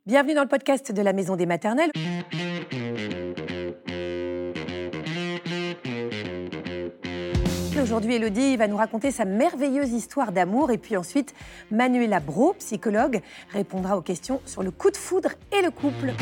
Bienvenue dans le podcast de la Maison des Maternelles. Aujourd'hui, Élodie va nous raconter sa merveilleuse histoire d'amour et puis ensuite, Manuela Braud, psychologue, répondra aux questions sur le coup de foudre et le couple.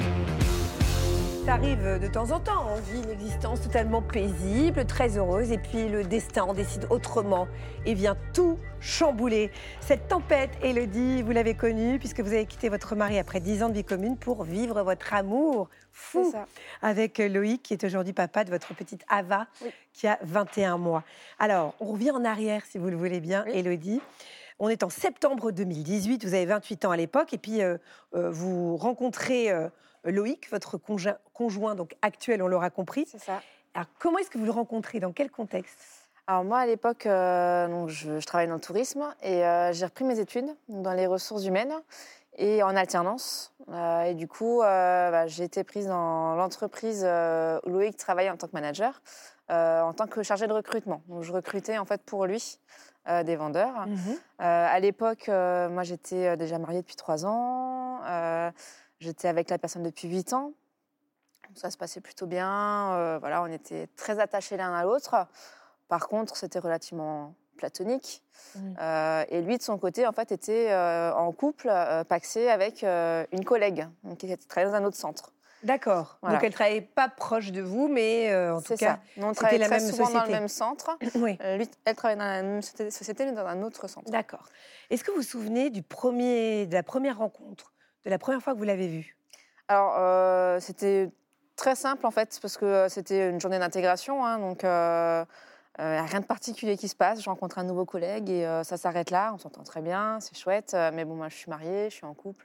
Ça arrive de temps en temps, on vit une existence totalement paisible, très heureuse, et puis le destin en décide autrement et vient tout chambouler. Cette tempête, Élodie, vous l'avez connue puisque vous avez quitté votre mari après 10 ans de vie commune pour vivre votre amour fou avec Loïc, qui est aujourd'hui papa de votre petite Ava, qui a 21 mois. Alors, on revient en arrière, si vous le voulez bien, Élodie. On est en septembre 2018, vous avez 28 ans à l'époque, et puis vous rencontrez Loïc, votre conjoint donc actuel, on l'aura compris. C'est ça. Alors, comment est-ce que vous le rencontrez? Dans quel contexte? Alors moi, à l'époque, donc je travaillais dans le tourisme et j'ai repris mes études dans les ressources humaines et en alternance. Et du coup, j'ai été prise dans l'entreprise où Loïc travaillait en tant que manager, en tant que chargée de recrutement. Donc je recrutais en fait pour lui des vendeurs. À l'époque, moi j'étais déjà mariée depuis 3 ans. J'étais avec la personne depuis 8 ans. Ça se passait plutôt bien. Voilà, on était très attachés l'un à l'autre. Par contre, c'était relativement platonique. Et lui, de son côté, en fait, était en couple, pacsé avec une collègue qui travaillait dans un autre centre. D'accord. Voilà. Donc, elle ne travaillait pas proche de vous, mais en tout cas, on c'était la très même souvent société. dans le même centre. Oui. Lui, elle travaillait dans la même société, mais dans un autre centre. D'accord. Est-ce que vous vous souvenez de la première rencontre, de la première fois que vous l'avez vu? Alors, c'était très simple, en fait, parce que c'était une journée d'intégration, hein, donc rien de particulier qui se passe. Je rencontre un nouveau collègue et ça s'arrête là. On s'entend très bien, c'est chouette. Mais bon, moi, je suis mariée, je suis en couple.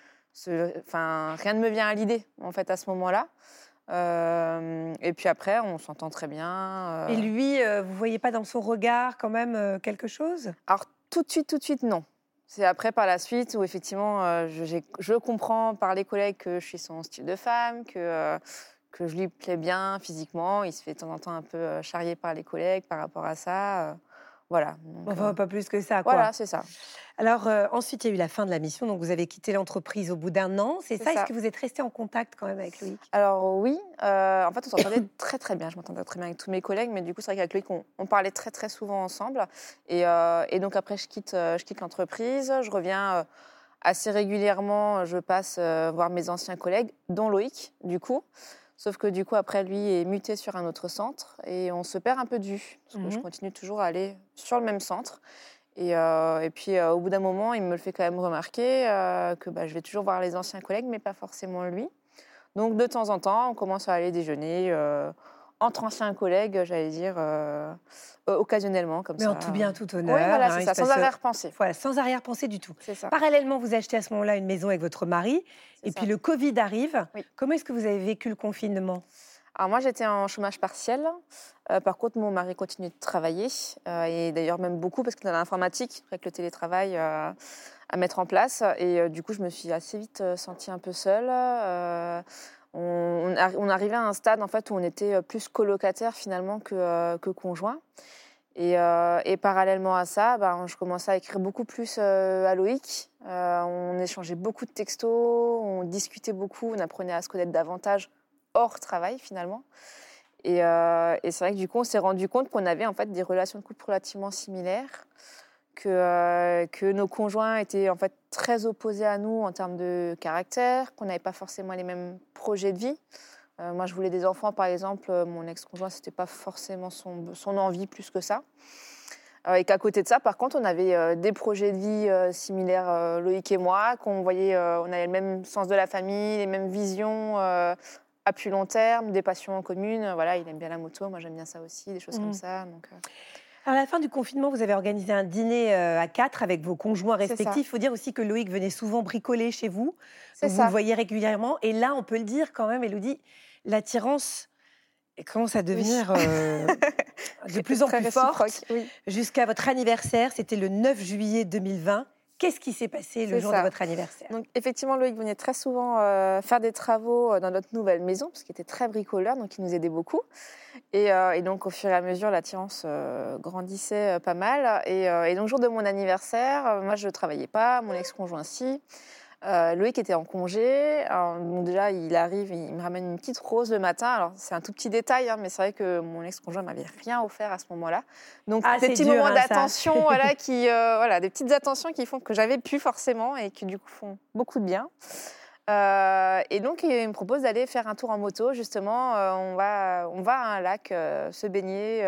Rien ne me vient à l'idée, en fait, à ce moment-là. Et puis après, on s'entend très bien. Et lui, vous ne voyez pas dans son regard quand même quelque chose? Alors, tout de suite, non. C'est après, par la suite, où effectivement, je comprends par les collègues que je suis son style de femme, que je lui plais bien physiquement. Il se fait de temps en temps un peu charrier par les collègues par rapport à ça. Voilà. Donc, Enfin, pas plus que ça, quoi. voilà, c'est ça. Alors, ensuite, il y a eu la fin de la mission, donc vous avez quitté l'entreprise au bout d'1 an, c'est ça? Est-ce que vous êtes resté en contact quand même avec Loïc? Alors oui, en fait, on s'entendait très très bien. Je m'entendais très bien avec tous mes collègues, mais du coup, c'est vrai qu'avec Loïc, on parlait très très souvent ensemble. Et donc après, je quitte l'entreprise, je reviens assez régulièrement, je passe voir mes anciens collègues, dont Loïc, du coup. Sauf que du coup, après, lui est muté sur un autre centre et on se perd un peu de vue. Parce que je continue toujours à aller sur le même centre. Et puis, au bout d'un moment, il me le fait quand même remarquer que je vais toujours voir les anciens collègues, mais pas forcément lui. Donc, de temps en temps, on commence à aller déjeuner entre anciens collègues, j'allais dire, occasionnellement, comme ça. Mais en tout bien, tout honneur. Oui, voilà, c'est ça, sans arrière-pensée. Voilà, sans arrière-pensée du tout. C'est ça. Parallèlement, vous achetez à ce moment-là une maison avec votre mari, et puis le Covid arrive. Oui. Comment est-ce que vous avez vécu le confinement? Alors moi, j'étais en chômage partiel. Par contre, mon mari continue de travailler, et d'ailleurs même beaucoup, parce qu'il a l'informatique, avec le télétravail à mettre en place. Et du coup, je me suis assez vite sentie un peu seule. On arrivait à un stade en fait, où on était plus colocataire finalement que conjoint. Et parallèlement à ça, je commençais à écrire beaucoup plus à Loïc. On échangeait beaucoup de textos, on discutait beaucoup, on apprenait à se connaître davantage hors travail finalement. Et c'est vrai que du coup, on s'est rendu compte qu'on avait en fait des relations de couple relativement similaires, que nos conjoints étaient en fait très opposés à nous en termes de caractère, qu'on n'avait pas forcément les mêmes projets de vie. Moi, je voulais des enfants, par exemple. Mon ex-conjoint, c'était pas forcément son envie plus que ça. Et qu'à côté de ça, par contre, on avait des projets de vie similaires, Loïc et moi, qu'on voyait, on avait le même sens de la famille, les mêmes visions à plus long terme, des passions en commun. Voilà, il aime bien la moto, moi j'aime bien ça aussi, des choses comme ça. Donc, Alors, à la fin du confinement, vous avez organisé un dîner à 4 avec vos conjoints respectifs. Il faut dire aussi que Loïc venait souvent bricoler chez vous. Donc, vous le voyez régulièrement. Et là, on peut le dire quand même, Élodie, l'attirance commence à devenir de plus en plus forte. Oui. Jusqu'à votre anniversaire, c'était le 9 juillet 2020. Qu'est-ce qui s'est passé le jour de votre anniversaire? Donc, effectivement, Loïc venait très souvent faire des travaux dans notre nouvelle maison, parce qu'il était très bricoleur, donc il nous aidait beaucoup. Et donc, au fur et à mesure, l'attirance grandissait pas mal. Et donc, jour de mon anniversaire, moi, je ne travaillais pas, mon ex-conjoint si. Loïc était en congé. Alors, donc déjà, il arrive, il me ramène une petite rose le matin. Alors, c'est un tout petit détail, hein, mais c'est vrai que mon ex-conjoint ne m'avait rien offert à ce moment-là. Donc, des petits moments d'attention, voilà, voilà, des petites attentions qui font que j'avais pu forcément et qui, du coup, font beaucoup de bien. Et donc, il me propose d'aller faire un tour en moto, justement. On va à un lac se baigner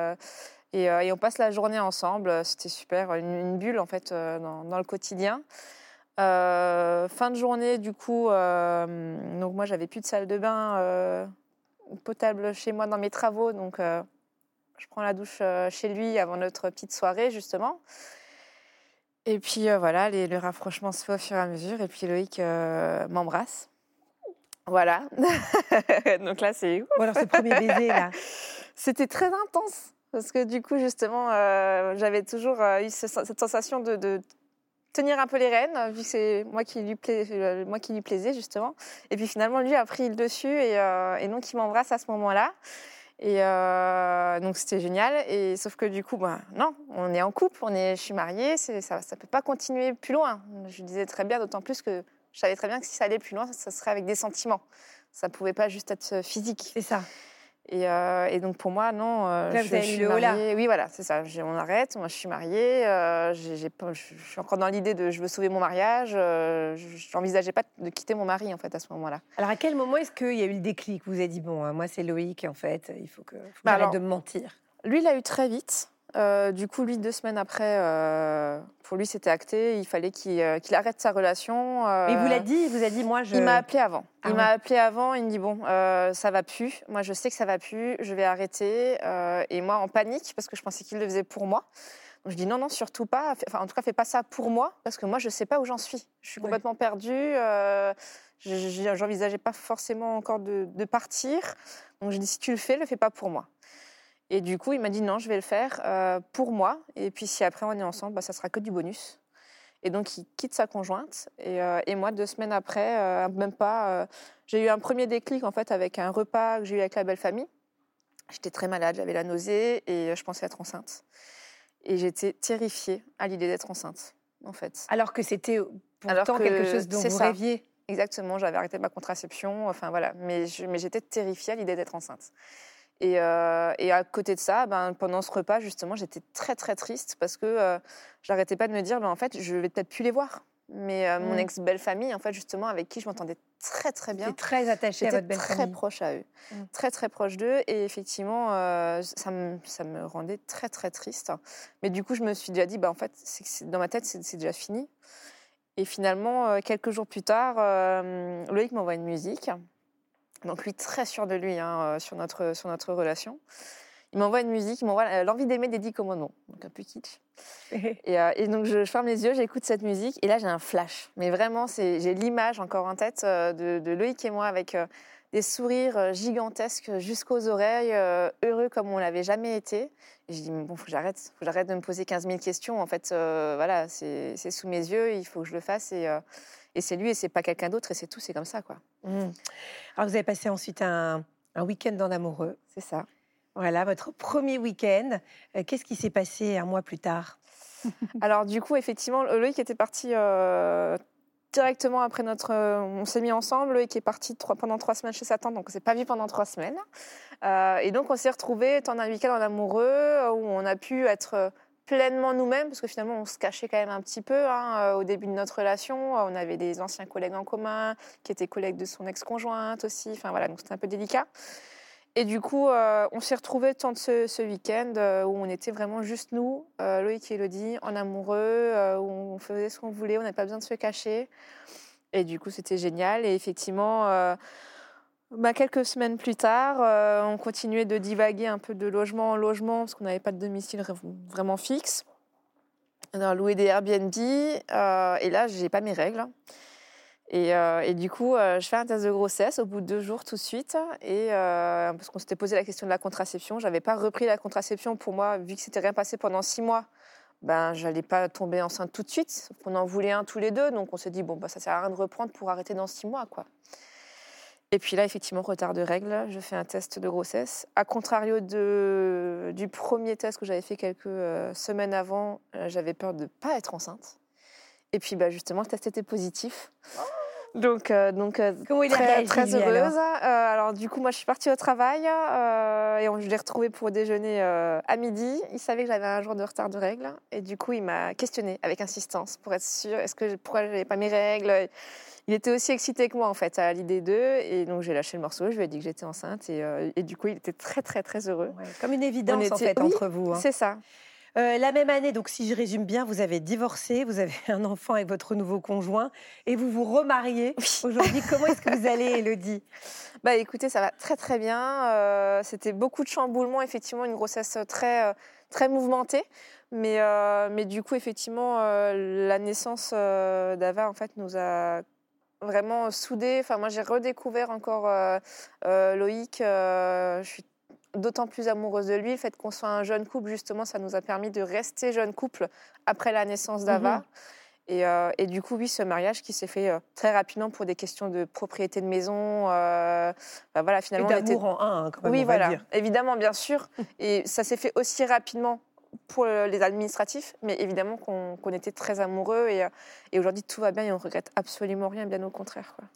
et on passe la journée ensemble. C'était super, une bulle, en fait, dans le quotidien. Fin de journée, du coup, donc moi, j'avais plus de salle de bain potable chez moi dans mes travaux. Donc, je prends la douche chez lui avant notre petite soirée, justement. Et puis voilà, le rapprochement se fait au fur et à mesure. Et puis Loïc m'embrasse. Voilà. Donc là, c'est... Bon, alors ce premier baiser, là. C'était très intense. Parce que du coup, justement, j'avais toujours eu cette sensation de tenir un peu les rênes, vu que c'est moi qui lui plaisais, justement. Et puis finalement, lui a pris le dessus et donc il m'embrasse à ce moment-là. Et donc c'était génial. Et sauf que du coup, non, on est en couple, je suis mariée, ça peut pas continuer plus loin. Je lui disais très bien, d'autant plus que je savais très bien que si ça allait plus loin, ça serait avec des sentiments. Ça pouvait pas juste être physique. C'est ça. Et donc pour moi, non, là, je suis mariée. Oui, voilà, c'est ça. On arrête. Moi, je suis mariée. Je suis encore dans l'idée de je veux sauver mon mariage. Je n'envisageais pas de quitter mon mari en fait à ce moment-là. Alors à quel moment est-ce qu'il y a eu le déclic? Vous avez dit bon, moi c'est Loïc en fait. Il faut que j'arrête de me mentir. Lui, il l'a eu très vite. Du coup, lui, 2 semaines après, pour lui, c'était acté. Il fallait qu'il arrête sa relation. Mais il vous l'a dit? Il vous a dit moi je... Il m'a appelé avant. Il m'a appelé avant. Il me dit bon, ça va plus. Moi, je sais que ça va plus. Je vais arrêter. Et moi, en panique, parce que je pensais qu'il le faisait pour moi. Donc, je dis non, surtout pas. Enfin, en tout cas, fais pas ça pour moi, parce que moi, je sais pas où j'en suis. Je suis complètement perdue. J'envisageais pas forcément encore de partir. Donc, je dis si tu le fais pas pour moi. Et du coup, il m'a dit non, je vais le faire pour moi. Et puis, si après on est ensemble, ça sera que du bonus. Et donc, il quitte sa conjointe. Et moi, 2 semaines après, même pas, j'ai eu un premier déclic en fait avec un repas que j'ai eu avec la belle famille. J'étais très malade, j'avais la nausée et je pensais être enceinte. Et j'étais terrifiée à l'idée d'être enceinte, en fait. Alors que c'était pourtant quelque chose dont vous rêviez. Exactement, j'avais arrêté ma contraception, enfin voilà. Mais j'étais terrifiée à l'idée d'être enceinte. Et à côté de ça, pendant ce repas, justement, j'étais très, très triste parce que j'arrêtais pas de me dire, en fait, je vais peut-être plus les voir. Mais mon ex-belle-famille, en fait, justement, avec qui je m'entendais très, très bien. J'étais très attachée à votre belle-famille. J'étais très proche à eux. Très, très proche d'eux. Et effectivement, ça me rendait très, très triste. Mais du coup, je me suis déjà dit, en fait, dans ma tête, c'est déjà fini. Et finalement, quelques jours plus tard, Loïc m'envoie une musique. Donc lui, très sûr de lui sur notre relation. Il m'envoie une musique, il m'envoie L'envie d'aimer des 10 commandements, donc un peu kitsch. Et donc je ferme les yeux, j'écoute cette musique, et là j'ai un flash. Mais vraiment, j'ai l'image encore en tête de Loïc et moi avec des sourires gigantesques jusqu'aux oreilles, heureux comme on l'avait jamais été. Et je dis, bon, faut que j'arrête de me poser 15 000 questions. En fait, voilà, c'est sous mes yeux, il faut que je le fasse. Et c'est lui et c'est pas quelqu'un d'autre et c'est tout, c'est comme ça, quoi. Alors vous avez passé ensuite un week-end en amoureux. C'est ça. Voilà, votre premier week-end. Qu'est-ce qui s'est passé un mois plus tard? Alors du coup, effectivement, Loïc était parti directement après on s'est mis ensemble. Loïc est parti pendant 3 semaines chez sa tante, donc on s'est pas vu pendant 3 semaines. Et donc on s'est retrouvés pendant un week-end en amoureux où on a pu être pleinement nous-mêmes, parce que finalement, on se cachait quand même un petit peu au début de notre relation. On avait des anciens collègues en commun, qui étaient collègues de son ex-conjointe aussi. Enfin voilà, donc c'était un peu délicat. Et du coup, on s'est retrouvés tant de ce week-end où on était vraiment juste nous, Loïc et Elodie, en amoureux, où on faisait ce qu'on voulait, on n'avait pas besoin de se cacher. Et du coup, c'était génial. Et effectivement... quelques semaines plus tard, on continuait de divaguer un peu de logement en logement parce qu'on n'avait pas de domicile vraiment fixe. On a loué des Airbnb et là, j'ai pas mes règles. Et du coup, je fais un test de grossesse au bout de 2 jours tout de suite. Et parce qu'on s'était posé la question de la contraception, j'avais pas repris la contraception pour moi, vu que c'était rien passé pendant 6 mois. J'allais pas tomber enceinte tout de suite. On en voulait un tous les deux, donc on s'est dit ça sert à rien de reprendre pour arrêter dans 6 mois, quoi. Et puis là, effectivement, retard de règles, je fais un test de grossesse. À contrario du premier test que j'avais fait quelques semaines avant, j'avais peur de ne pas être enceinte. Et puis justement, le test était positif. Donc Comment il a réagi, très lui, heureuse. Alors du coup, moi, je suis partie au travail et je l'ai retrouvé pour déjeuner à midi. Il savait que j'avais un jour de retard de règles et du coup, il m'a questionnée avec insistance pour être sûr pourquoi je n'avais pas mes règles. Il était aussi excité que moi en fait à l'idée d'eux et donc j'ai lâché le morceau. Je lui ai dit que j'étais enceinte et du coup, il était très très très heureux. Ouais, comme une évidence en fait entre vous. C'est ça. La même année, donc si je résume bien, vous avez divorcé, vous avez un enfant avec votre nouveau conjoint et vous vous remariez. Aujourd'hui, comment est-ce que vous allez, Élodie ? Écoutez, ça va très très bien. C'était beaucoup de chamboulements, effectivement, une grossesse très, très mouvementée. Mais du coup, effectivement, la naissance d'Ava, en fait, nous a vraiment soudés. Enfin, moi, j'ai redécouvert encore Loïc. Je suis d'autant plus amoureuse de lui. Le fait qu'on soit un jeune couple, justement, ça nous a permis de rester jeune couple après la naissance d'Ava. Et du coup, oui, ce mariage qui s'est fait très rapidement pour des questions de propriété de maison. Voilà, finalement, et d'amour en un, quand même, oui, on va voilà, dire. Évidemment, bien sûr. Et ça s'est fait aussi rapidement pour les administratifs, mais évidemment qu'on était très amoureux. Et aujourd'hui, tout va bien et on ne regrette absolument rien, bien au contraire, quoi.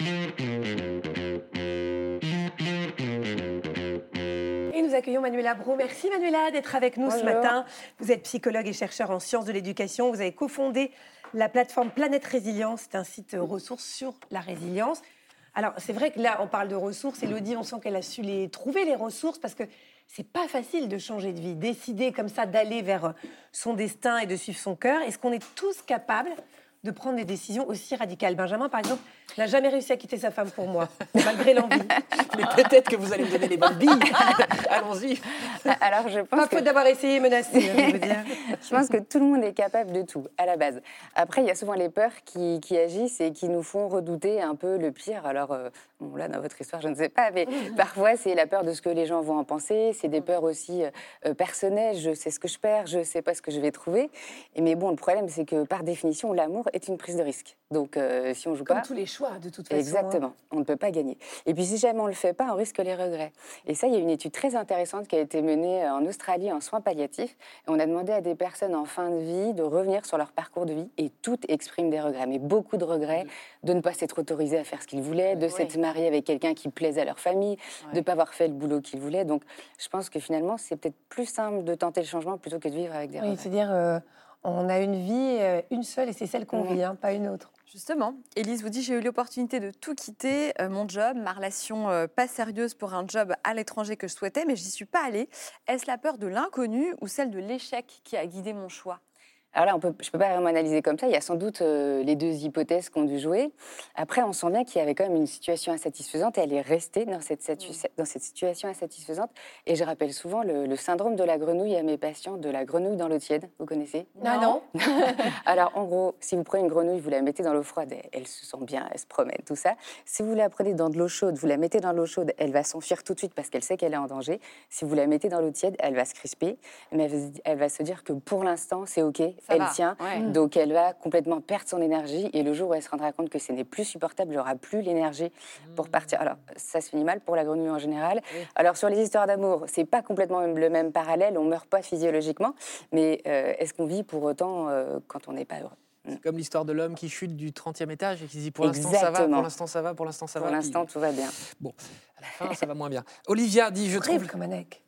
Et nous accueillons Manuela Braud. Merci Manuela d'être avec nous ce matin. Vous êtes psychologue et chercheur en sciences de l'éducation. Vous avez cofondé la plateforme Planète Résilience. C'est un site ressources sur la résilience. Alors c'est vrai que là on parle de ressources. Élodie, on sent qu'elle a su trouver les ressources parce que c'est pas facile de changer de vie, décider comme ça d'aller vers son destin et de suivre son cœur. Est-ce qu'on est tous capables de prendre des décisions aussi radicales? Benjamin, par exemple, n'a jamais réussi à quitter sa femme pour moi, malgré l'envie. Mais peut-être que vous allez me donner les bonnes billes. Allons-y. Alors, je pense pas faute d'avoir essayé et menacé, je veux dire. Je pense que tout le monde est capable de tout, à la base. Après, il y a souvent les peurs qui agissent et qui nous font redouter un peu le pire. Alors, bon, là, dans votre histoire, je ne sais pas, mais parfois, c'est la peur de ce que les gens vont en penser. C'est des peurs aussi personnelles. Je sais ce que je perds, je ne sais pas ce que je vais trouver. Mais bon, le problème, c'est que, par définition, l'amour est une prise de risque. Donc, si on joue Comme pas... tous les choix, de toute façon. Exactement. On ne peut pas gagner. Et puis, si jamais on ne le fait pas, on risque les regrets. Et ça, il y a une étude très intéressante qui a été menée en Australie en soins palliatifs. Et on a demandé à des personnes en fin de vie de revenir sur leur parcours de vie et toutes expriment des regrets. Mais beaucoup de regrets de ne pas s'être autorisés à faire ce qu'ils voulaient, de s'être mariés avec quelqu'un qui plaisait à leur famille, de ne pas avoir fait le boulot qu'ils voulaient. Donc, je pense que finalement, c'est peut-être plus simple de tenter le changement plutôt que de vivre avec des regrets. C'est-à-dire, on a une vie, une seule, et c'est celle qu'on vit, pas une autre. Justement, Élise vous dit, j'ai eu l'opportunité de tout quitter, mon job, ma relation pas sérieuse pour un job à l'étranger que je souhaitais, mais j'y suis pas allée. Est-ce la peur de l'inconnu ou celle de l'échec qui a guidé mon choix ? Alors là, je ne peux pas vraiment analyser comme ça. Il y a sans doute les deux hypothèses qui ont dû jouer. Après, on sent bien qu'il y avait quand même une situation insatisfaisante et elle est restée dans cette situation insatisfaisante. Et je rappelle souvent le syndrome de la grenouille à mes patients, de la grenouille dans l'eau tiède. Vous connaissez ? Non. Alors, en gros, si vous prenez une grenouille, vous la mettez dans l'eau froide, elle se sent bien, elle se promène, tout ça. Si vous la prenez dans de l'eau chaude, vous la mettez dans l'eau chaude, elle va s'enfuir tout de suite parce qu'elle sait qu'elle est en danger. Si vous la mettez dans l'eau tiède, elle va se crisper, mais elle va se dire que pour l'instant, c'est OK. Elle tient, donc elle va complètement perdre son énergie et le jour où elle se rendra compte que ce n'est plus supportable, elle n'aura plus l'énergie pour partir. Alors, ça se finit mal pour la grenouille en général. Alors, sur les histoires d'amour, c'est pas complètement le même parallèle, on meurt pas physiologiquement, mais est-ce qu'on vit pour autant quand on n'est pas heureux ? C'est comme l'histoire de l'homme qui chute du 30e étage et qui se dit pour l'instant ça va, pour l'instant ça va, pour l'instant ça va. Pour l'instant, tout va bien. Bon, à la fin, ça va moins bien. Olivia dit, je trouve... comme un aigle.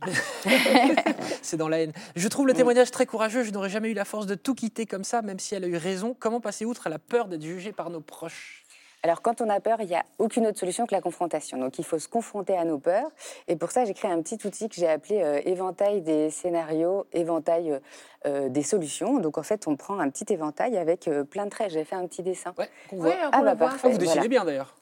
C'est dans la haine. Je trouve le témoignage très courageux. Je n'aurais jamais eu la force de tout quitter comme ça, même si elle a eu raison. Comment passer outre à la peur d'être jugée par nos proches ? Alors, quand on a peur, il n'y a aucune autre solution que la confrontation. Donc, il faut se confronter à nos peurs. Et pour ça, j'ai créé un petit outil que j'ai appelé éventail des scénarios, éventail des solutions. Donc, en fait, on prend un petit éventail avec plein de traits. J'ai fait un petit dessin. Ouais, qu'on voit. Parfait. Vous dessinez bien, d'ailleurs.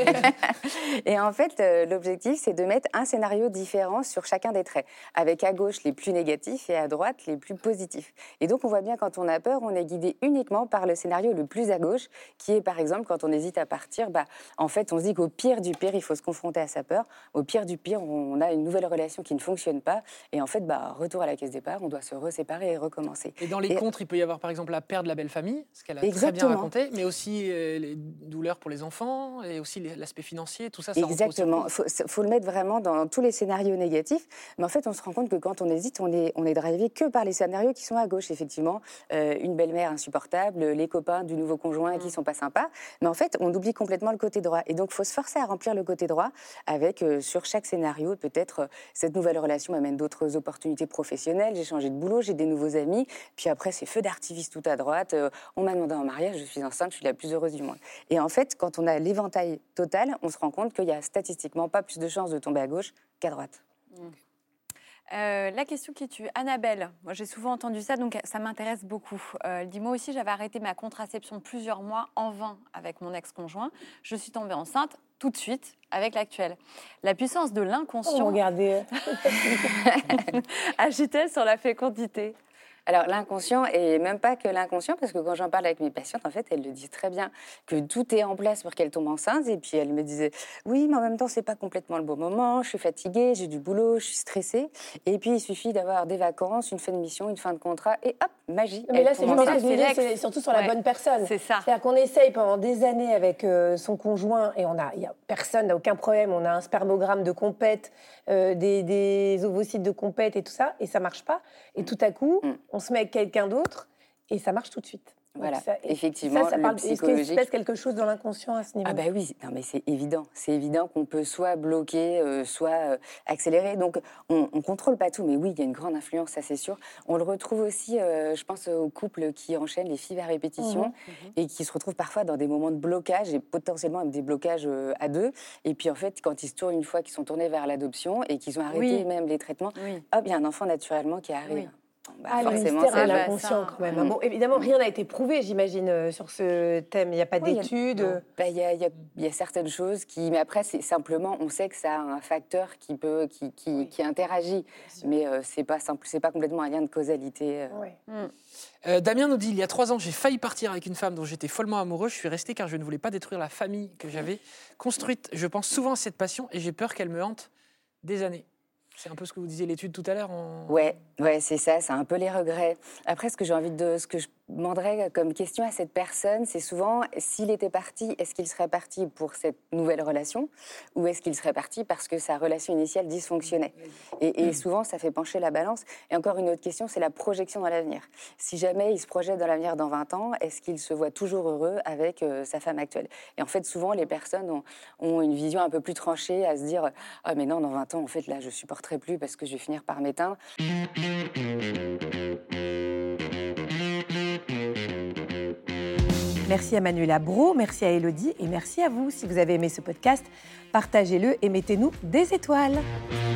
Et en fait, l'objectif, c'est de mettre un scénario différent sur chacun des traits, avec à gauche les plus négatifs et à droite les plus positifs. Et donc, on voit bien quand on a peur, on est guidé uniquement par le scénario le plus à gauche, qui est par exemple quand on hésite à partir, en fait, on se dit qu'au pire du pire, il faut se confronter à sa peur. Au pire du pire, on a une nouvelle relation qui ne fonctionne pas. Et en fait, retour à la case départ, on doit se reséparer et recommencer. Et dans les contres, il peut y avoir par exemple la perte de la belle famille, ce qu'elle a Exactement. très bien raconté, mais aussi les douleurs pour les enfants et et aussi l'aspect financier, tout ça. Ça Exactement. Il faut le mettre vraiment dans tous les scénarios négatifs. Mais en fait, on se rend compte que quand on hésite, on est drivé que par les scénarios qui sont à gauche, effectivement. Une belle-mère insupportable, les copains du nouveau conjoint qui sont pas sympas. Mais en fait, on oublie complètement le côté droit. Et donc, il faut se forcer à remplir le côté droit avec, sur chaque scénario, peut-être cette nouvelle relation m'amène d'autres opportunités professionnelles. J'ai changé de boulot, j'ai des nouveaux amis. Puis après, c'est feu d'artifice tout à droite. On m'a demandé en mariage, je suis enceinte, je suis la plus heureuse du monde. Et en fait, quand on a l'éventail total, on se rend compte qu'il y a statistiquement pas plus de chances de tomber à gauche qu'à droite. La question qui tue, Annabelle. Moi, j'ai souvent entendu ça, donc ça m'intéresse beaucoup. Elle dit, moi aussi, j'avais arrêté ma contraception plusieurs mois en vain avec mon ex-conjoint. Je suis tombée enceinte tout de suite avec l'actuel. La puissance de l'inconscient regardez. agit-elle sur la fécondité? Alors, l'inconscient, et même pas que l'inconscient, parce que quand j'en parle avec mes patientes, en fait, elles le disent très bien, que tout est en place pour qu'elles tombent enceintes. Et puis, elles me disaient, oui, mais en même temps, c'est pas complètement le bon moment, je suis fatiguée, j'ai du boulot, je suis stressée. Et puis, il suffit d'avoir des vacances, une fin de mission, une fin de contrat, et hop, magie. Mais là, c'est tombe enceinte. c'est surtout sur la bonne personne. C'est ça. C'est-à-dire qu'on essaye pendant des années avec son conjoint et personne n'a aucun problème. On a un spermogramme de compète, des ovocytes de compète et tout ça, et ça marche pas. Et tout à coup, on se met avec quelqu'un d'autre et ça marche tout de suite. Voilà, effectivement, ça parle, psychologique. Est-ce qu'il se passe quelque chose dans l'inconscient à ce niveau? Ah bah oui, non mais c'est évident. C'est évident qu'on peut soit bloquer, soit accélérer. Donc on contrôle pas tout, mais oui, il y a une grande influence, ça c'est sûr. On le retrouve aussi, je pense, aux couples qui enchaînent les FIV à répétition et qui se retrouvent parfois dans des moments de blocage et potentiellement même des blocages à deux. Et puis en fait, quand ils se tournent une fois qu'ils sont tournés vers l'adoption et qu'ils ont arrêté même les traitements, hop, il y a un enfant naturellement qui arrive. Oui. Bah, forcément, c'est l'inconscient quand même. Bon, évidemment, rien n'a été prouvé, j'imagine, sur ce thème. Il n'y a pas d'études. Il y a certaines choses qui... Mais après, c'est simplement, on sait que ça a un facteur qui interagit. Mais c'est pas complètement un lien de causalité. Damien nous dit, il y a 3 ans, j'ai failli partir avec une femme dont j'étais follement amoureux. Je suis resté car je ne voulais pas détruire la famille que j'avais construite. Je pense souvent à cette passion et j'ai peur qu'elle me hante des années. C'est un peu ce que vous disiez l'étude tout à l'heure. Ouais, c'est ça, c'est un peu les regrets. Après, ce que je demanderais comme question à cette personne, c'est souvent, s'il était parti, est-ce qu'il serait parti pour cette nouvelle relation ou est-ce qu'il serait parti parce que sa relation initiale dysfonctionnait? Et souvent, ça fait pencher la balance. Et encore une autre question, c'est la projection dans l'avenir. Si jamais il se projette dans l'avenir dans 20 ans, est-ce qu'il se voit toujours heureux avec sa femme actuelle? Et en fait, souvent, les personnes ont une vision un peu plus tranchée à se dire « Ah, mais non, dans 20 ans, en fait, là, je supporterai plus parce que je vais finir par m'éteindre. » Merci à Manuela Braud, merci à Élodie et merci à vous. Si vous avez aimé ce podcast, partagez-le et mettez-nous des étoiles.